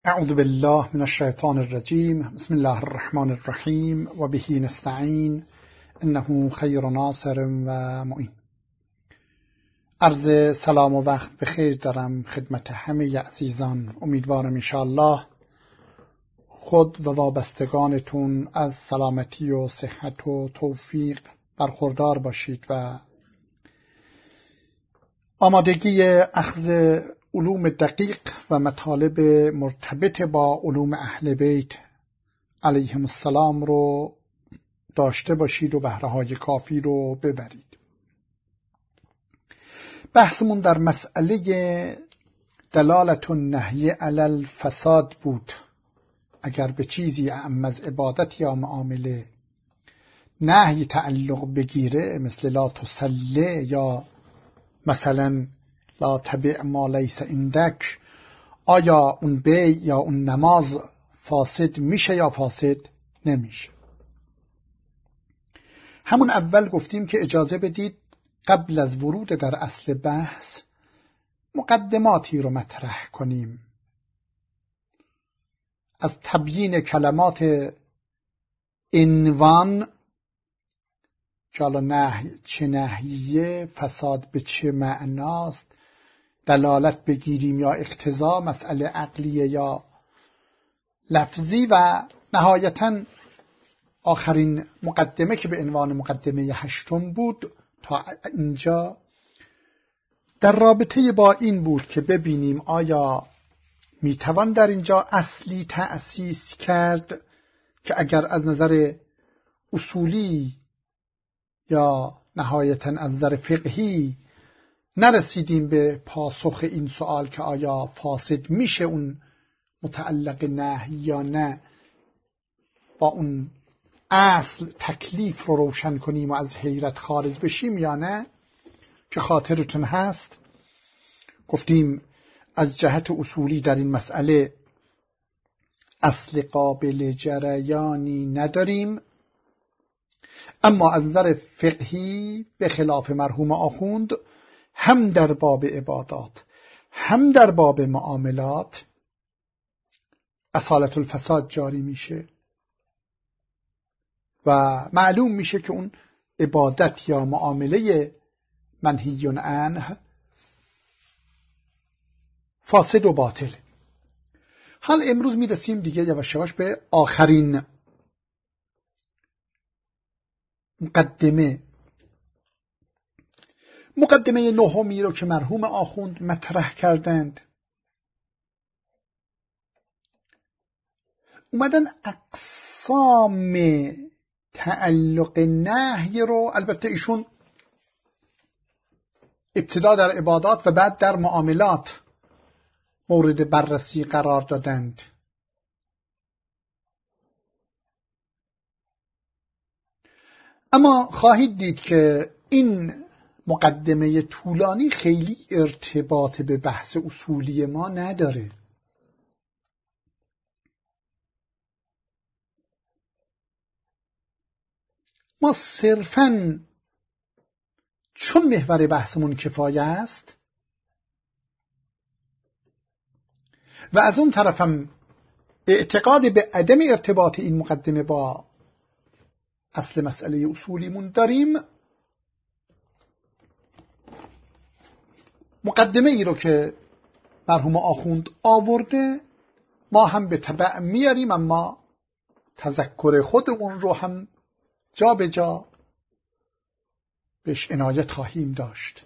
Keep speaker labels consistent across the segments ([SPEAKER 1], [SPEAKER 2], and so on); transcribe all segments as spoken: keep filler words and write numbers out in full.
[SPEAKER 1] اعوذ بالله من الشیطان الرجیم. بسم الله الرحمن الرحیم و به نستعین انه خیر ناصر و معین. عرض سلام و وقت بخیر دارم خدمت همه عزیزان. امیدوارم انشاءالله خود و وابستگانتون از سلامتی و صحت و توفیق برخوردار باشید و آمادگی اخذ علوم دقیق و مطالب مرتبط با علوم اهل بیت علیهم السلام رو داشته باشید و بهره‌های کافی رو ببرید. بحثمون در مسئله دلالت النهی علی الفساد بود. اگر به چیزی اعم از عبادت یا معامله نهی تعلق بگیره، مثل لا تصلی یا مثلا لا تبع ما لیس عندک، آیا اون بیع یا اون نماز فاسد میشه یا فاسد نمیشه؟ همون اول گفتیم که اجازه بدید قبل از ورود در اصل بحث مقدماتی رو مطرح کنیم از تبیین کلمات عنوان که حالا نهی چه نهیه، فساد به چه معناست، دلالت بگیریم یا اقتضا، مسئله عقلیه یا لفظی، و نهایتاً آخرین مقدمه که به عنوان مقدمه هشتم بود تا اینجا در رابطه با این بود که ببینیم آیا میتوان در اینجا اصلی تأسیس کرد که اگر از نظر اصولی یا نهایتاً از نظر فقهی نرسیدیم به پاسخ این سوال که آیا فاسد میشه اون متعلق نهی یا نه، با اون اصل تکلیف رو روشن کنیم و از حیرت خارج بشیم یا نه. که خاطرتون هست گفتیم از جهت اصولی در این مسئله اصل قابل جریانی نداریم، اما از نظر فقهی به خلاف مرحوم آخوند هم در باب عبادات هم در باب معاملات اصالت الفساد جاری میشه و معلوم میشه که اون عبادت یا معامله منهی عنه فاسد و باطل. حال امروز میرسیم دیگه یواش یواش به آخرین مقدمه مقدمه نهمی رو که مرحوم آخوند مطرح کردند. اومدن اقسام تعلق نهی رو، البته ایشون ابتدا در عبادات و بعد در معاملات مورد بررسی قرار دادند. اما خواهید دید که این مقدمه طولانی خیلی ارتباط به بحث اصولی ما نداره. ما صرفاً چون محور بحثمون کفایه است و از اون طرفم اعتقاد به عدم ارتباط این مقدمه با اصل مسئله اصولیمون داریم، مقدمه ای رو که مرحوم آخوند آورده ما هم به تبع میاریم، اما تذکر خودمون رو هم جا به جا بهش عنایت خواهیم داشت.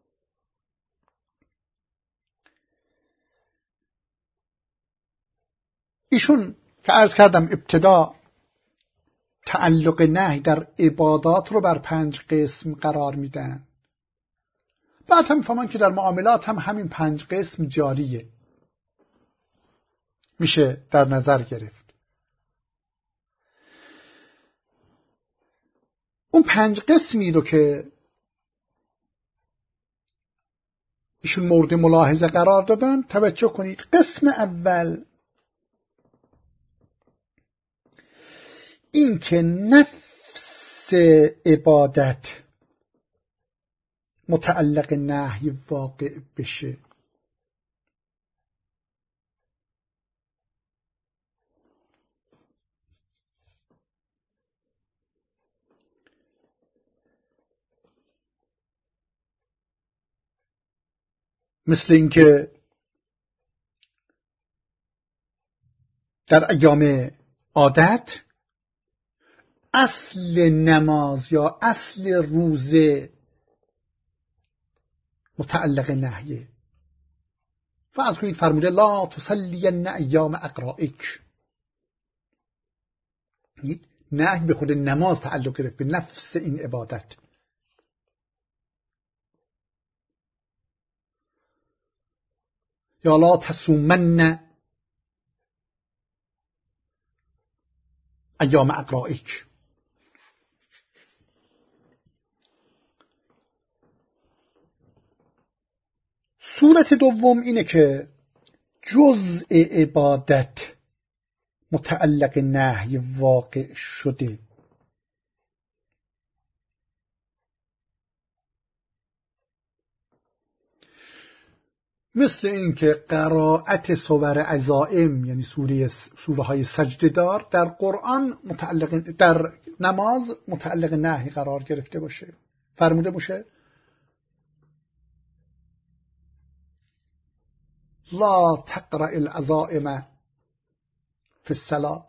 [SPEAKER 1] ایشون که عرض کردم ابتدا تعلق نهی در عبادات رو بر پنج قسم قرار میدن، بعد هم فهمان که در معاملات هم همین پنج قسم جاریه، میشه در نظر گرفت. اون پنج قسمی رو که ایشون مورد ملاحظه قرار دادن توجه کنید. قسم اول این که نفس عبادت متعلق نهی واقع بشه. مثل اینکه در ایام عادت اصل نماز یا اصل روزه متعلق نهیه. فرض کنید فرموده لا تصلین ایام اقرائک، نهی به خود نماز تعلق گرفت، به نفس این عبادت. یا لا تصومن ایام اقرائک. صورت دوم اینه که جزء عبادت متعلق نهی واقع شده. مثل اینکه قرائت سور عزائم یعنی سوره سوره های سجده دار در قرآن متعلق در نماز متعلق نهی قرار گرفته باشه. فرموده باشه لا تقرأ العزائم فی الصلاة.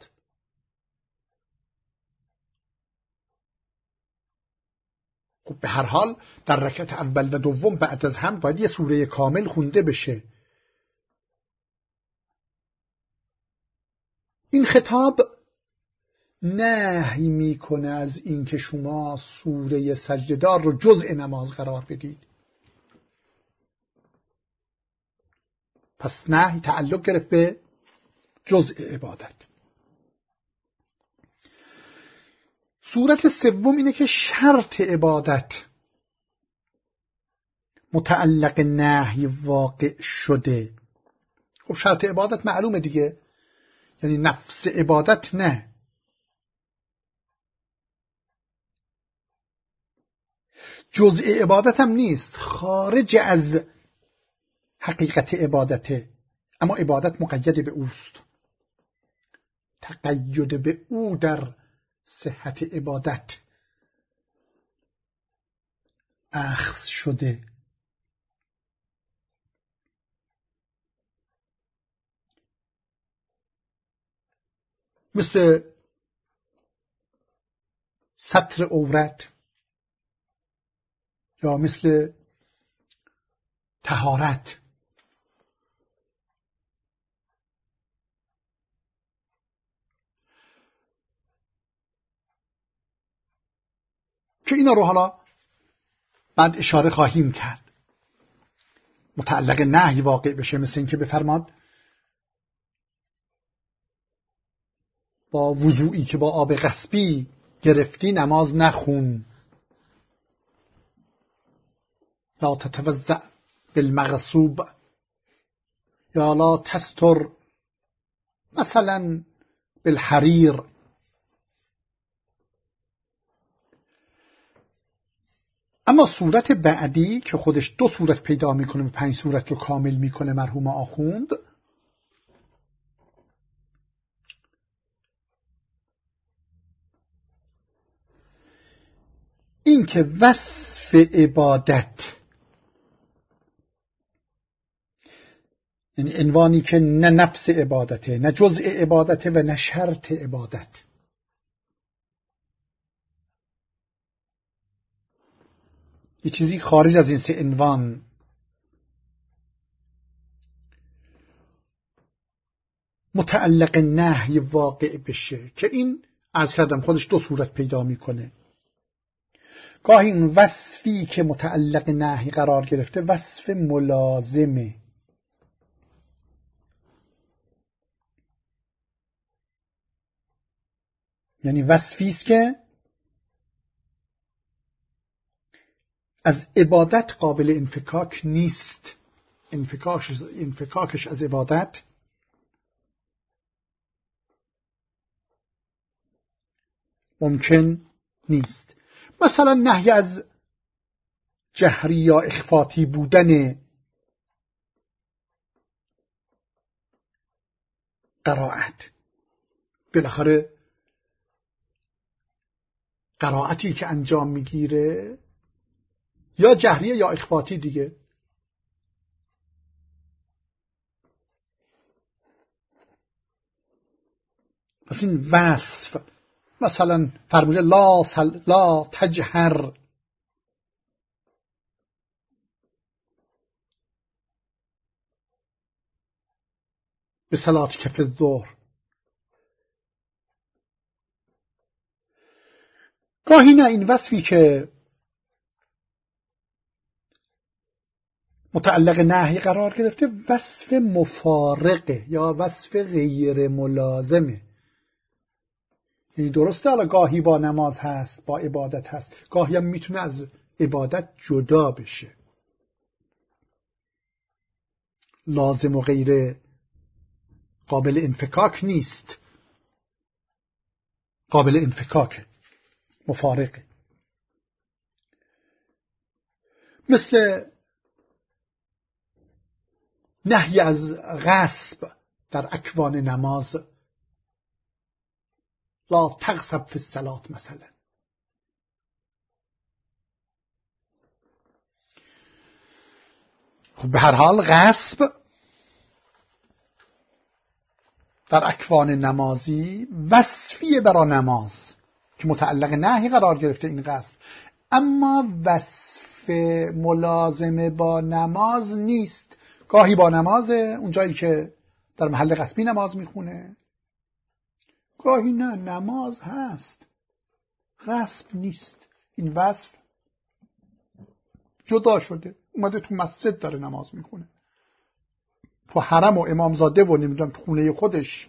[SPEAKER 1] خب به هر حال در رکعت اول و دوم بعد از هم باید یه سوره کامل خونده بشه. این خطاب نهی میکنه از این که شما سوره سجده‌دار رو جزء نماز قرار بدید. پس نهی تعلق گرفت به جزء عبادت. صورت سوم اینه که شرط عبادت متعلق نهی واقع شده. خب شرط عبادت معلومه دیگه، یعنی نفس عبادت نه. جزء عبادت هم نیست، خارج از حقیقت عبادته، اما عبادت مقید به اوست. تقید به او در صحت عبادت اخذ شده. مثل ستر عورت یا مثل طهارت. که اینا رو حالا بعد اشاره خواهیم کرد. متعلق نهی واقع بشه، مثل اینکه بفرماد با وضوئی که با آب غصبی گرفتی نماز نخون. لا تتوضأ بالمغصوب، یا لا تستر مثلا بالحریر. اما صورت بعدی که خودش دو صورت پیدا میکنه و پنج صورت رو کامل میکنه مرحوم آخوند، این که وصف عبادت، یعنی عنوانی که نه نفس عبادته، نه جزء عبادته و نه شرط عبادت، یه چیزی خارج از این سه عنوان متعلق نهی واقع بشه، که این عرض کردم خودش دو صورت پیدا میکنه. گاهی این وصفی که متعلق نهی قرار گرفته وصف ملازمه، یعنی وصفی است که از عبادت قابل انفکاک نیست. انفکاکش, انفکاکش از عبادت ممکن نیست. مثلا نهی از جهری یا اخفاتی بودن قرائت. بالاخره قرائتی که انجام میگیره یا جهریه یا اخفاتی دیگه، پس این وصف، مثلا فرموده لا, سل... لا تجهر، به صلات کف الظهر. گاهی نه، این وصفی که متعلق نهی قرار گرفته وصف مفارقه یا وصف غیر ملازمه. یعنی درسته حالا گاهی با نماز هست، با عبادت هست، گاهی هم میتونه از عبادت جدا بشه، لازم و غیر قابل انفکاک نیست، قابل انفکاک، مفارقه. مثل نهی از غصب در اکوان نماز، لا تغصب فی الصلاة مثلا. خب به هر حال غصب در اکوان نمازی وصفیه برای نماز که متعلق نهی قرار گرفته این غصب، اما وصف ملازمه با نماز نیست. گاهی با نمازه، اونجایی که در محل غصبی نماز میخونه، گاهی نه، نماز هست، غصب نیست. این وصف جدا شده، اومده تو مسجد داره نماز میخونه، تو حرم و امامزاده و نمیدونم تو خونه خودش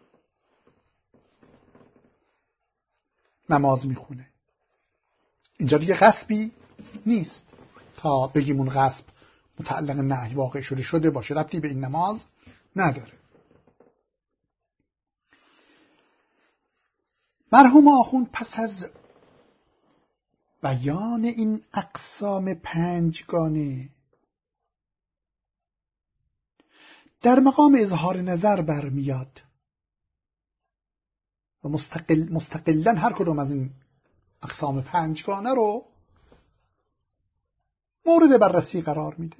[SPEAKER 1] نماز میخونه. اینجا دیگه غصبی نیست تا بگیم اون غصب متعلق نهی واقع شده شده باشه، ربطی به این نماز نداره. مرحوم آخوند پس از بیان این اقسام پنجگانه در مقام اظهار نظر برمیاد و مستقل مستقلاً هر کدوم از این اقسام پنجگانه رو مورد بررسی قرار میده.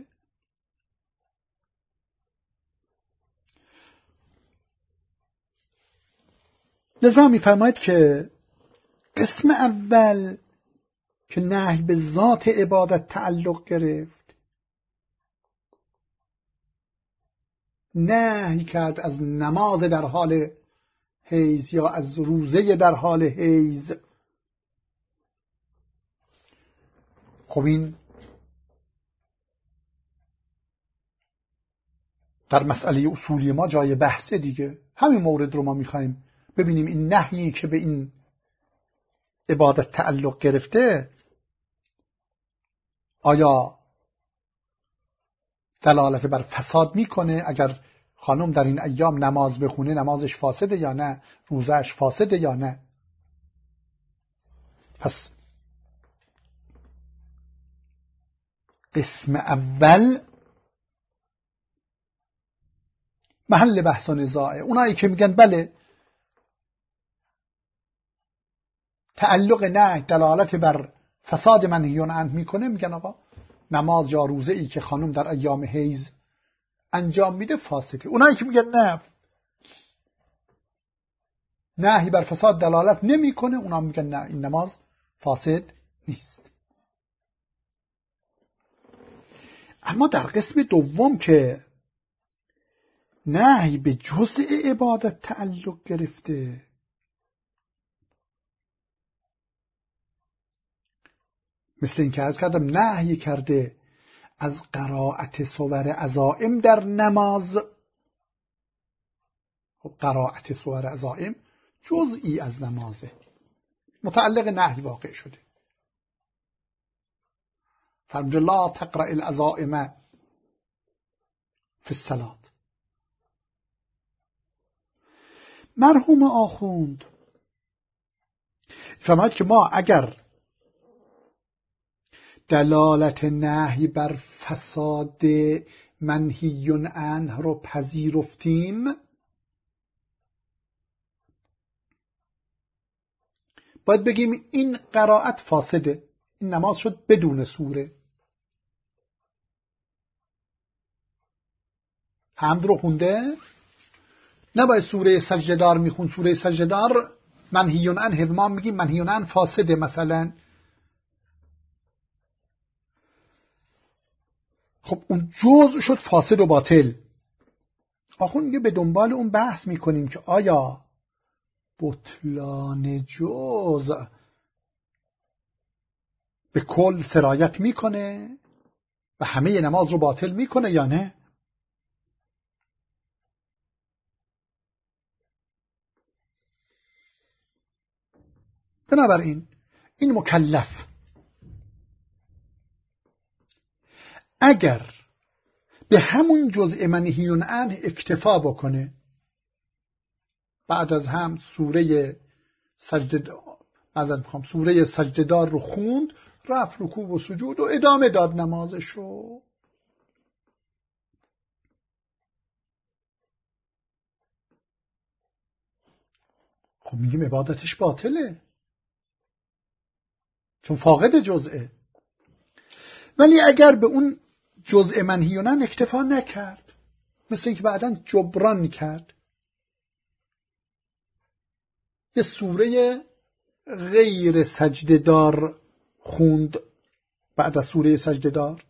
[SPEAKER 1] لذا میفرماید که قسم اول که نهی به ذات عبادت تعلق گرفت، نهی کرد از نماز در حال حیض یا از روزه در حال حیض. خب این در مسئله اصولی ما جای بحثه دیگه. همین مورد رو ما میخوایم ببینیم، این نهیی که به این عبادت تعلق گرفته آیا دلالت بر فساد میکنه؟ اگر خانم در این ایام نماز بخونه نمازش فاسده یا نه؟ روزهش فاسده یا نه؟ پس قسم اول محل بحث و نزاعه. اونایی که میگن بله تعلق نه دلالت بر فساد منهی عنه میکنه، میگن آقا نماز یا روزه ای که خانم در ایام حیض انجام میده فاسده. اونایی که میگن نه نهی بر فساد دلالت نمیکنه، اونا میگن نه این نماز فاسد نیست. اما در قسم دوم که نهی به جزء عبادت تعلق گرفته، مثل این که عرض کردم نهی کرده از قرائت صور عزائم در نماز. خب قرائت صور عزائم جزئی از نمازه، متعلق نهی واقع شده. فرمود لا تقرأ العزائم فی الصلاة. مرحوم آخوند فرماید که ما اگر دلالت نهی بر فساد منهی عنه رو پذیرفتیم، باید بگیم این قرائت فاسده، این نماز شد بدون سوره. حمد رو خونده نباید سوره سجده‌دار میخون. سوره سجده‌دار منهیون عنه، ما میگیم منهیون عنه فاسده مثلا. خب اون جزء شد فاسد و باطل. آخون میگه به دنبال اون بحث میکنیم که آیا بطلان جزء به کل سرایت میکنه و همه نماز رو باطل میکنه یا نه؟ بنابراین این مکلف اگر به همون جزء منهیون عنه اکتفا بکنه، بعد از هم سوره سجده ازن میخوام سوره سجده‌دار رو خوند، رفت رکوع و سجود و ادامه داد نمازش رو، خب میگیم عبادتش باطله چون فاقد جزئه. ولی اگر به اون جزء منهیون عنه اکتفا نکرد، مثل اینکه بعداً جبران کرد، یه سوره غیر سجده دار خوند بعد از سوره سجده دار،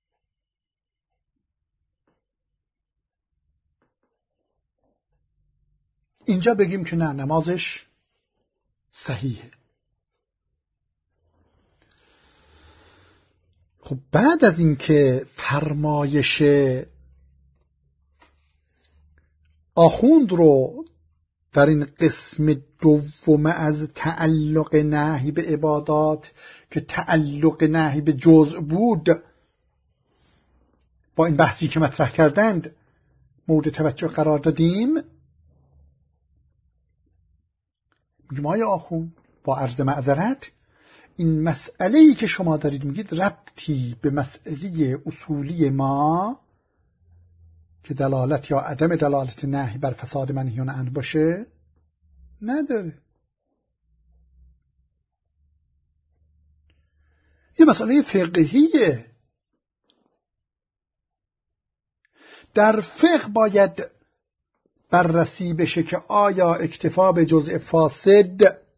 [SPEAKER 1] اینجا بگیم که نه، نمازش صحیحه. خب بعد از اینکه فرمایش آخوند رو در این قسم دوم از تعلق نهی به عبادات که تعلق نهی به جزء بود با این بحثی که مطرح کردند مورد توجه قرار دادیم، میگم آیا آخوند با عرض معذرت این مسئله‌ای که شما دارید میگید ربطی به مسئله اصولی ما که دلالت یا عدم دلالت نهی بر فساد منهیون عنه باشه نداره. یه مسئله فقهیه. در فقه باید بررسی بشه که آیا اکتفا به جزء فاسد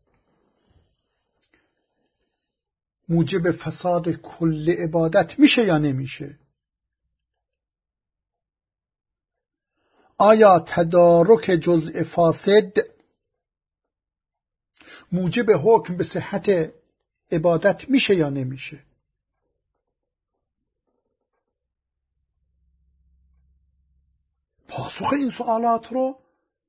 [SPEAKER 1] موجب فساد کل عبادت میشه یا نمیشه. آیا تدارک جزء فاسد موجب حکم به صحت عبادت میشه یا نمیشه. پاسخ این سوالات رو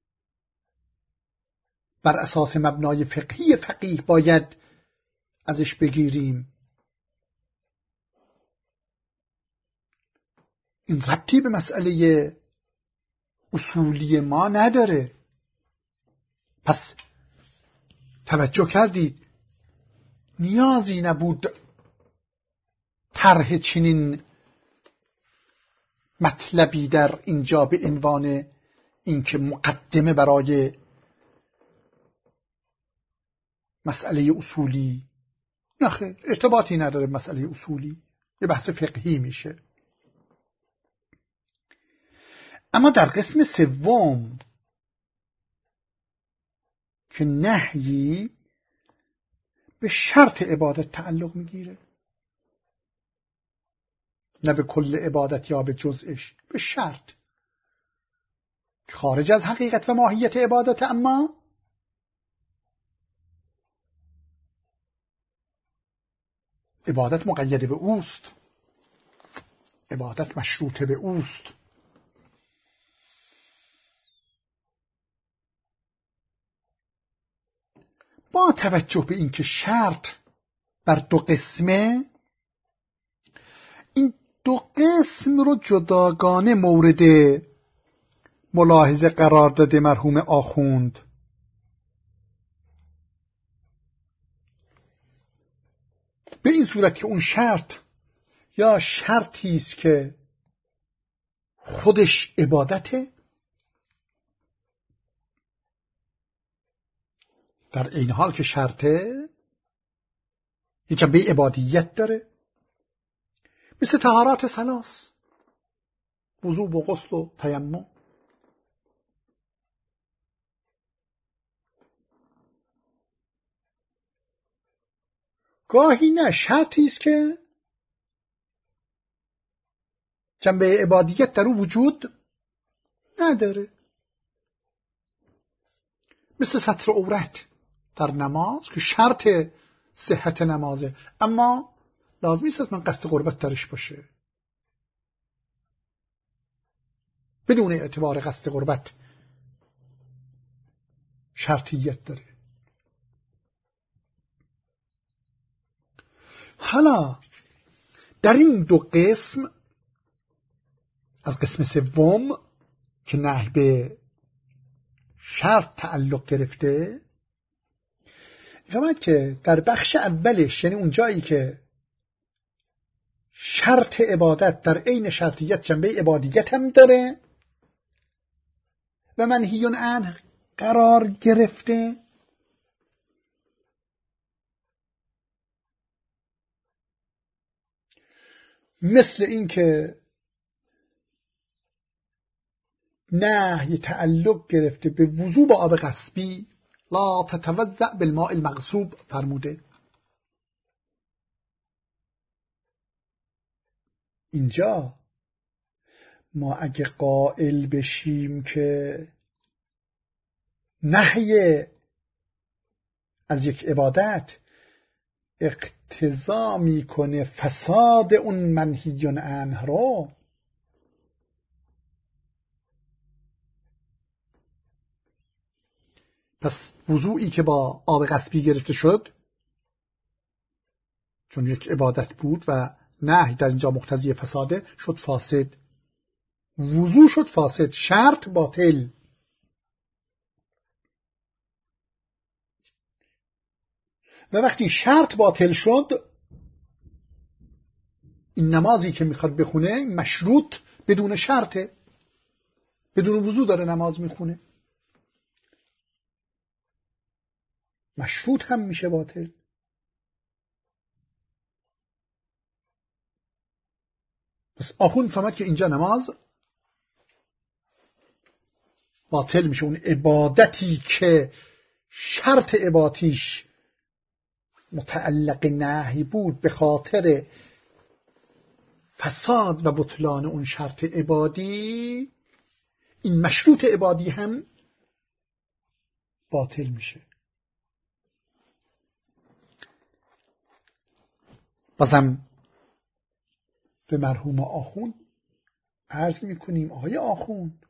[SPEAKER 1] بر اساس مبنای فقهی فقیه باید ازش بگیریم. این ربطی به مسئله اصولی ما نداره. پس توجه کردید نیازی نبود طرح چنین مطلبی در اینجا به عنوان اینکه مقدمه برای مسئله اصولی. نخیر، ارتباطی نداره مسئله اصولی، یه بحث فقهی میشه. اما در قسم سوم که نهی به شرط عبادت تعلق میگیره، نه به کل عبادت یا به جزءش، به شرط خارج از حقیقت و ماهیت عبادت، اما عبادت مقید به اوست، عبادت مشروط به اوست. با توجه به اینکه شرط بر دو قسمه، این دو قسم رو جداگانه مورد ملاحظه قرار داده مرحوم آخوند. به این صورت که اون شرط یا شرطی است که خودش عبادته، در این حال که شرطه یه جنبه عبادیت داره، مثل طهارات ثلاث، وضو و غسل و تیمم. گاهی نه، شرطی است که جنبه عبادیت در او وجود نداره، مثل ستر عورت در نماز که شرط صحت نمازه، اما لازم نیست از من قصد قربت درش باشه، بدون اعتبار قصد قربت شرطیت داره. حالا در این دو قسم، از قسم سوم که نهی به شرط تعلق گرفته، فهمید که در بخش اولش، یعنی اون جایی که شرط عبادت در عین شرطیت جنبه عبادیت هم داره و منهی عنه قرار گرفته، مثل این که نهی تعلق گرفته به وضو با آب غصبی، لا تتوضأ بالماء المغصوب فرموده. اینجا ما اگه قائل بشیم که نهی از یک عبادت اقتضا میکنه فساد اون منهی عنه رو، پس وضوئی که با آب غصبی گرفته شد، چون یک عبادت بود و نهی در اینجا مقتضی فساده، شد فاسد. وضو شد فاسد، شرط باطل. و وقتی شرط باطل شد، این نمازی که میخواد بخونه مشروط بدون شرطه، بدون وضو داره نماز میخونه، مشروط هم میشه باطل. پس آخوند فهمد که اینجا نماز باطل میشه. اون عبادتی که شرط عبادتیش متعلق نهی بود به خاطر فساد و بطلان اون شرط عبادی، این مشروط عبادی هم باطل میشه. بازم به مرحوم آخوند عرض میکنیم آقای آخوند،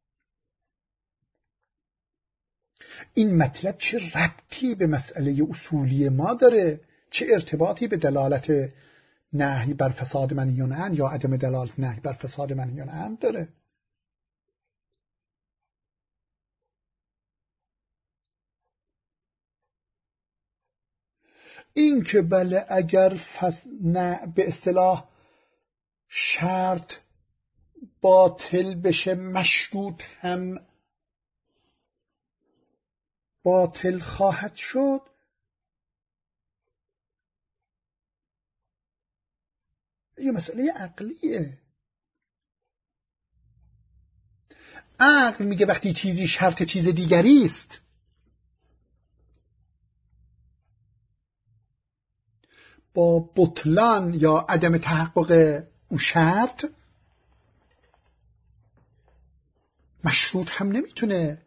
[SPEAKER 1] این مطلب چه ربطی به مسئله اصولی ما داره؟ چه ارتباطی به دلالت نهی بر فساد منهی عنه یا عدم دلالت نهی بر فساد منهی عنه داره؟ این که بله اگر فس... نه به اصطلاح شرط باطل بشه، مشروط هم باطل خواهد شد، یه مسئله عقلیه. عقل میگه وقتی چیزی شرط چیز دیگری است، با بطلان یا عدم تحقق اون شرط، مشروط هم نمیتونه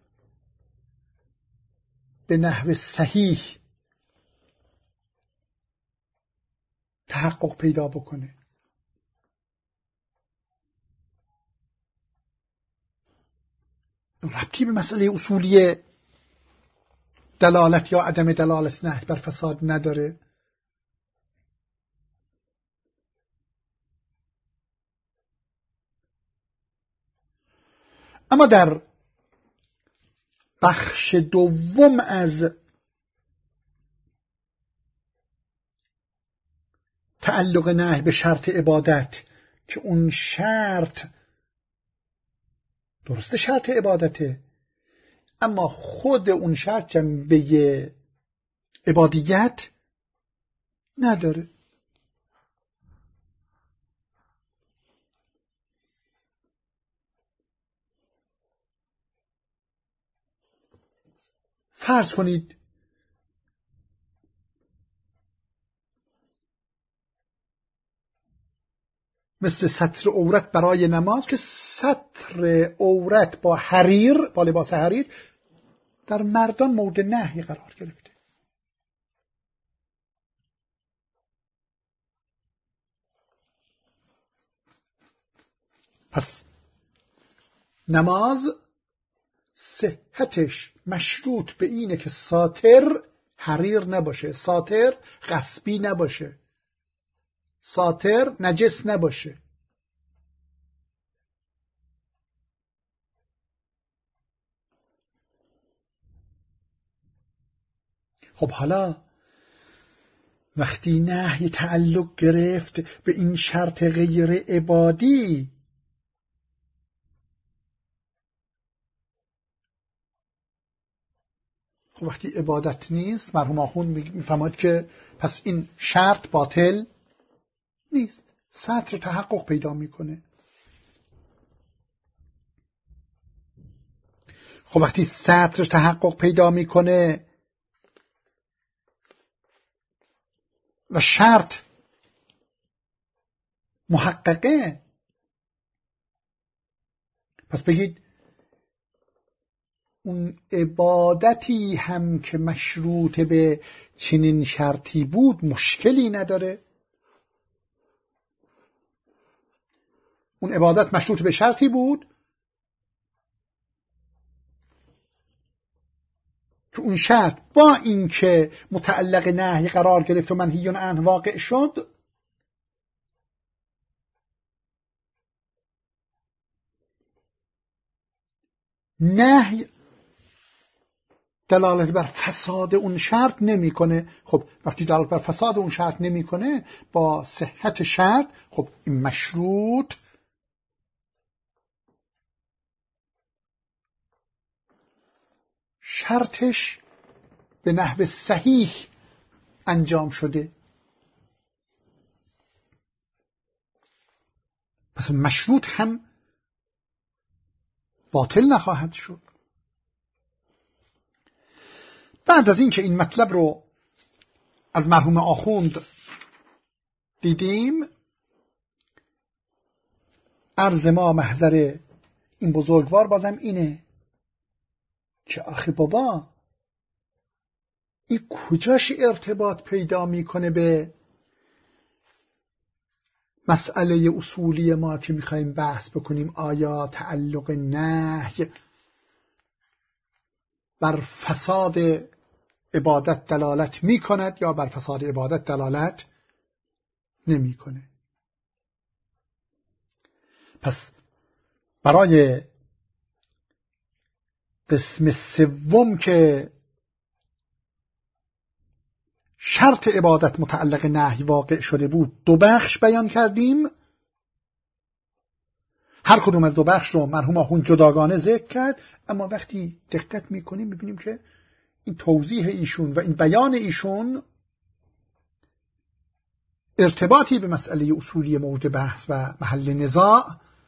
[SPEAKER 1] به نحو صحیح تحقق پیدا بکنه. ربطی به مسئله اصولی دلالت یا عدم دلالت نهی بر فساد نداره. اما در بخش دوم از تعلق نهی به شرط عبادت، که اون شرط درسته شرط عبادته، اما خود اون شرط جنبه عبادیت نداره. فرض کنید مثل ستر عورت برای نماز که ستر عورت با حریر، با لباس حریر در مردان مورد نهی قرار گرفته. پس نماز صحتش مشروط به اینه که ساتر حریر نباشه، ساتر غصبی نباشه، ساتر نجس نباشه. خب حالا وقتی نهی تعلق گرفت به این شرط غیر عبادی، خب وقتی عبادت نیست، مرحوم آخوند میفهمد که پس این شرط باطل نیست، ستر تحقق پیدا میکنه. خب وقتی ستر تحقق پیدا میکنه و شرط محققه، پس بگید اون عبادتی هم که مشروط به چنین شرطی بود مشکلی نداره. اون عبادت مشروط به شرطی بود که اون شرط با اینکه متعلق نهی قرار گرفت و منهی عنه واقع شد، نهی دلالت بر فساد اون شرط نمیکنه. خب وقتی دلالت بر فساد اون شرط نمیکنه، با صحت شرط، خب این مشروط شرطش به نحو صحیح انجام شده، پس مشروط هم باطل نخواهد شد. بعد از این که این مطلب رو از مرحوم آخوند دیدیم، عرض ما محضر این بزرگوار بازم اینه که آخه بابا این کجاش ارتباط پیدا میکنه به مسئله اصولی ما که میخوایم بحث بکنیم؟ آیا تعلق نهی بر فساد عبادت دلالت میکند یا بر فساد عبادت دلالت نمیکنه؟ پس برای قسم سوم که شرط عبادت متعلق نهی واقع شده بود، دو بخش بیان کردیم. هر کدوم از دو بخش رو مرحوم آخوند جداگانه ذکر کرد، اما وقتی دقت میکنیم میبینیم که این توضیح ایشون و این بیان ایشون ارتباطی به مسئله اصولی مورد بحث و محل نزاع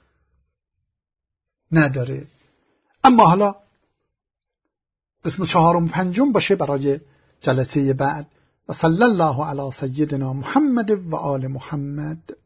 [SPEAKER 1] نداره. اما حالا قسم چهارم پنجم باشه برای جلسه بعد. و صلی الله علی سیدنا محمد و آل محمد.